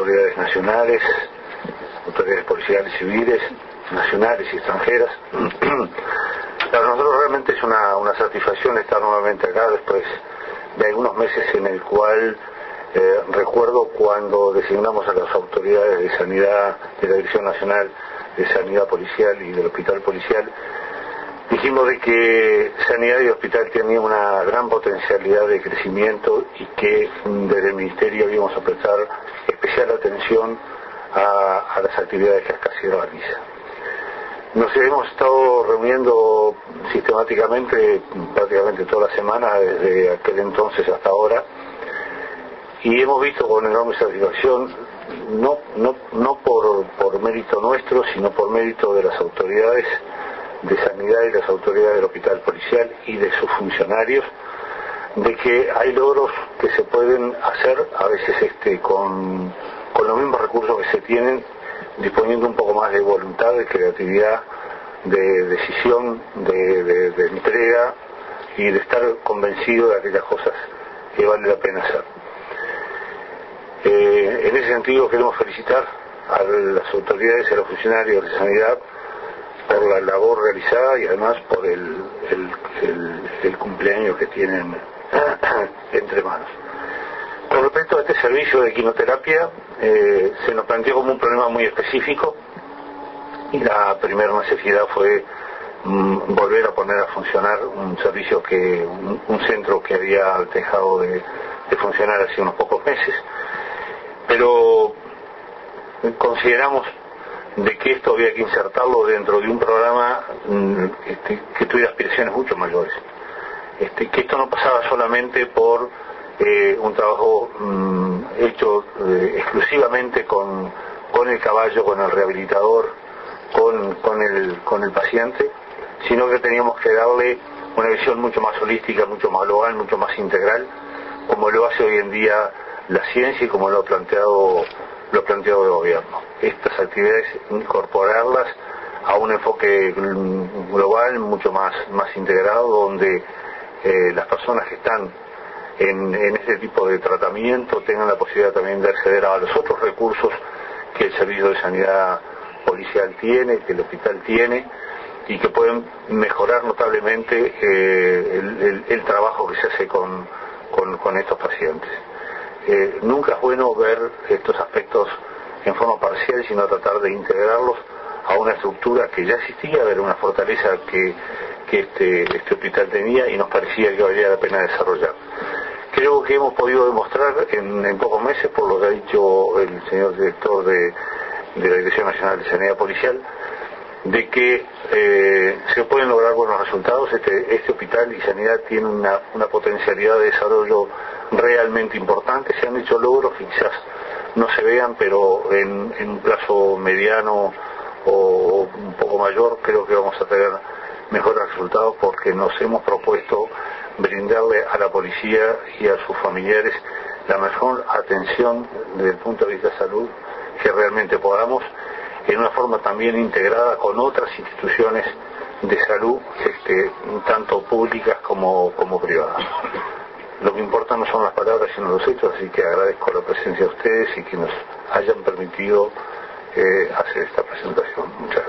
autoridades nacionales, autoridades policiales civiles, nacionales y extranjeras. Para nosotros realmente es una satisfacción estar nuevamente acá después de algunos meses en el cual recuerdo cuando designamos a las autoridades de sanidad de la Dirección Nacional de Sanidad Policial y del Hospital Policial, dijimos de que sanidad y hospital tenían una gran potencialidad de crecimiento y que desde el Ministerio íbamos a prestar especial atención a las actividades que acá se realizan. Nos hemos estado reuniendo sistemáticamente, prácticamente toda la semana, desde aquel entonces hasta ahora, y hemos visto con enorme satisfacción, no por mérito nuestro, sino por mérito de las autoridades de sanidad y las autoridades del hospital policial y de sus funcionarios, de que hay logros que se pueden hacer a veces con los mismos recursos que se tienen, disponiendo un poco más de voluntad, de creatividad, de decisión, de entrega y de estar convencido de aquellas cosas que vale la pena hacer. En ese sentido queremos felicitar a las autoridades y a los funcionarios de sanidad por la labor realizada y además por el cumpleaños que tienen entre manos. Con respecto a este servicio de quimioterapia, se nos planteó como un problema muy específico y la primera necesidad fue volver a poner a funcionar un servicio un centro que había dejado de funcionar hace unos pocos meses. Pero consideramos de que esto había que insertarlo dentro de un programa que tuviera aspiraciones mucho mayores. Que esto no pasaba solamente por un trabajo hecho exclusivamente con el caballo, con el rehabilitador, con el paciente, sino que teníamos que darle una visión mucho más holística, mucho más global, mucho más integral, como lo hace hoy en día la ciencia y como lo ha planteado el gobierno. Estas actividades, incorporarlas a un enfoque global, mucho más integrado, donde las personas que están en este tipo de tratamiento tengan la posibilidad también de acceder a los otros recursos que el Servicio de Sanidad Policial tiene, que el hospital tiene, y que pueden mejorar notablemente el trabajo que se hace con estos pacientes. Nunca es bueno ver estos aspectos en forma parcial, sino tratar de integrarlos a una estructura que ya existía, ver una fortaleza que este hospital tenía y nos parecía que valía la pena desarrollar. Creo que hemos podido demostrar en pocos meses, por lo que ha dicho el señor director de la Dirección Nacional de Sanidad Policial, de que se pueden lograr buenos resultados. Este hospital y sanidad tiene una potencialidad de desarrollo realmente importante. Se han hecho logros que quizás no se vean, pero en un plazo mediano o un poco mayor creo que vamos a tener mejores resultados, porque nos hemos propuesto brindarle a la policía y a sus familiares la mejor atención desde el punto de vista de salud que realmente podamos, en una forma también integrada con otras instituciones de salud, tanto públicas como privadas. Lo que importa no son las palabras sino los hechos, así que agradezco la presencia de ustedes y que nos hayan permitido hacer esta presentación. Muchas gracias.